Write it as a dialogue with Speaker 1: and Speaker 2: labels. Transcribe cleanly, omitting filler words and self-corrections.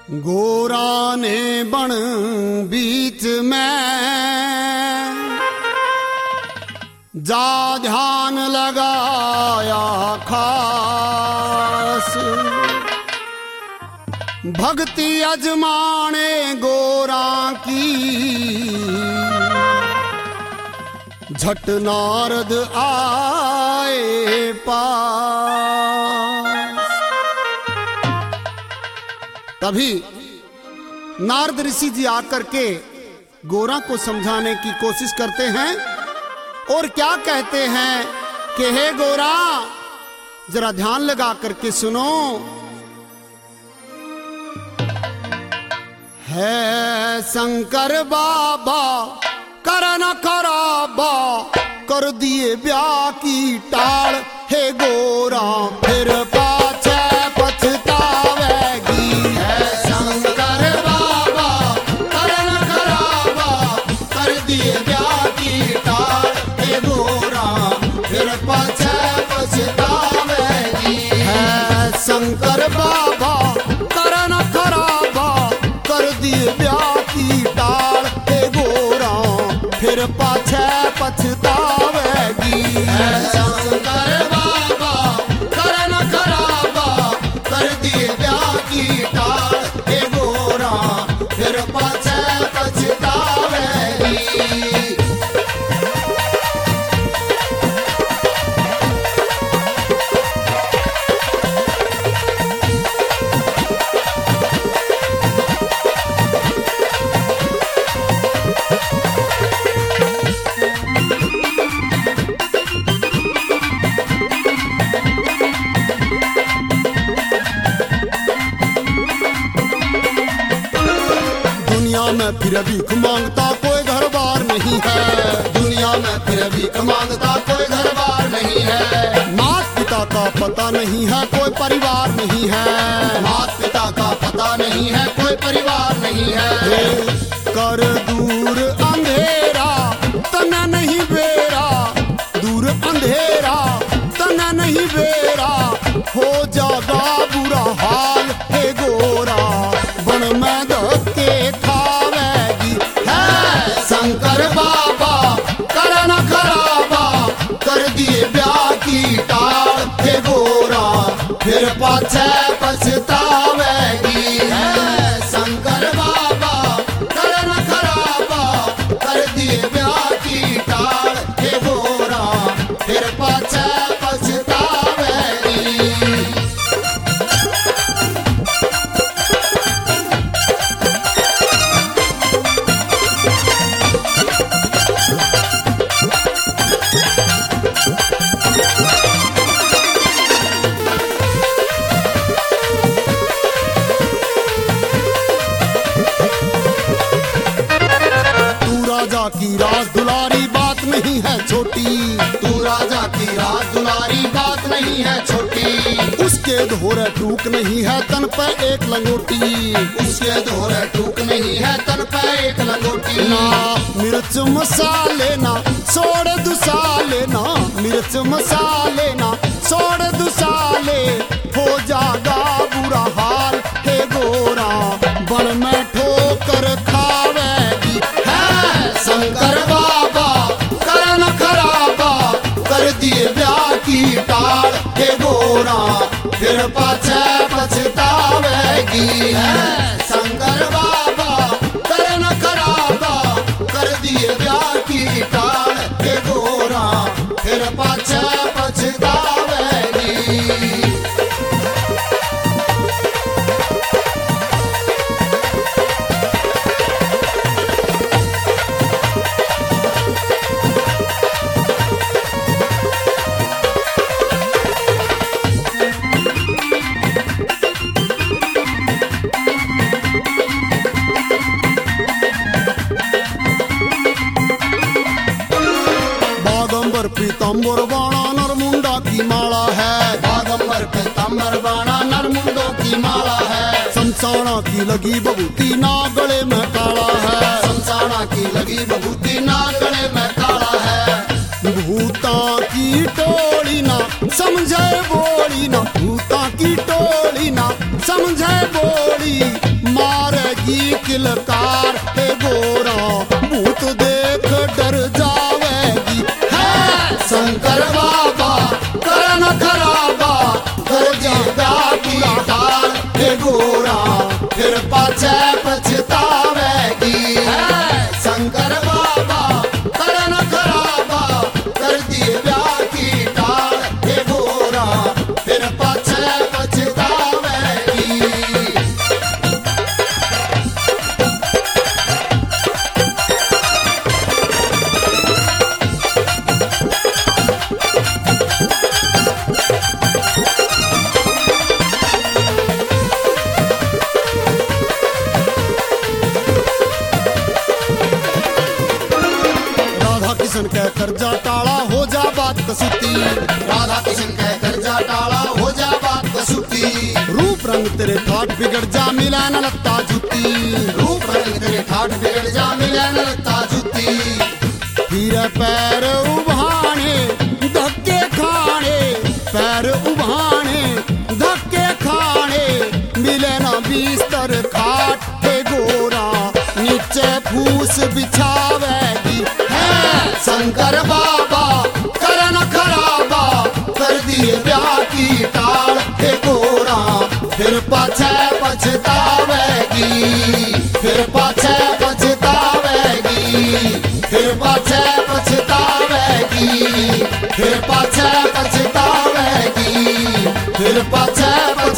Speaker 1: गोरा ने बन बीच में जा ध्यान लगाया खास, भक्ति अजमाने गोरा की झट नारद आए पास। तभी नारद ऋषि जी आकर के गोरा को समझाने की कोशिश करते हैं और क्या कहते हैं कि हे गोरा जरा ध्यान लगा करके सुनो। है शंकर बाबा करना खराबा कर दिए ब्याह की टाल, हे गोरा फिर पाछे पछतावेगी। है शंकर बाबा करना खराबा कर दिए ब्याह की टाल, हे गोरा फिर पाछे पछतावेगी। है शंकर बाबा करना खराबा कर दिए ब्याह की टाल, हे गोरा फिर पाछे पछतावेगी। है शंकर बाबा करना खराबा कर दिए ब्याह की टाल, हे गोरा फिर पाछे पछतावेगी। में फिर भीख मांगता कोई घर बार नहीं है। दुनिया में फिर भीख मांगता कोई घर बार नहीं है। माता पिता का पता नहीं है कोई परिवार नहीं है। माता पिता का पता नहीं है कोई परिवार नहीं है। कर दूर अंधेरा तना नहीं बेरा, दूर अंधेरा तना नहीं बेरा, हो जागा बुरा हाल, हे गोरा बन में धक्के खावेगी। है शंकर बाबा करना खराबा कर दिए ब्याह की टाल, हे गोरा फिर पाछे पछतावेगी। है शंकर बाबा करना खराबा कर दिए ब्याह की टाल, हे गोरा फिर पाछे पछतावेगी। की राज दुलारी बात नहीं है छोटी, तू राजा की राज दुलारी बात नहीं है छोटी। उसके धोरे टूक नहीं है तन पे एक लंगोटी, उसके धोरे टूक नहीं है तन पे एक लंगोटी। ना मिर्च मसाले ना सोड़े दुसाले, ना मिर्च मसाले ना सोड़े दुसाले, हो जागा बुरा हाल, हे गोरा बन में ठोकर खावेगी। शंकर बाबा करना खराबा कर दिए ब्याह की टाल, हे गोरा फिर पाछे पछतावेगी। है शंकर बाबा करना खराबा कर दिए ब्याह की टाल, हे गोरा फिर पाछे पछतावेगी। पीताम्बर बाणा नरमुंडा की माला है। बागंबर पीताम्बर बाणा नरमुंडों की माला है। शमशाना की लगी बबूती ना गले में काला है। शमशाना की लगी बबूती ना गले में काला है। भूता की टोली ना समझे बोली ना, भूता की टोली ना समझे बोली, मारेगी किलकार हे गोरा भूत देख डर जावेगी है शंकर बाबा करन खराबा कर देगा बुरा हाल हे गोरा फिर पाछे पछतावेगी है शंकर बाबा करन खराबा कर देगा की टाल हे गोरा फिर पाछे पछतावेगी। किशन कह कर्जा टाला हो जा बात कसूती राधा किशन कह कर्जा टाला हो जा बात कसूती रूप रंग तेरे ठाट बिगड़ जा मिला न लगता जूती रूप रंग तेरे ठाट बिगड़ जा मिला न लगता जूती फिर पैर उभाने धक्के खाने पैर उभाने धक्के खाने मिले न बिस्तर खाट हे गोरा नीचे फूस बिछावेगी शंकर बाबा करन खराबा कर दिए ब्याह की टाल हे गोरा फिर पाछे पछतावेगी फिर पाछे पछतावेगी फिर पाछे पछतावेगी फिर पाछे पछतावेगी फिर पाछे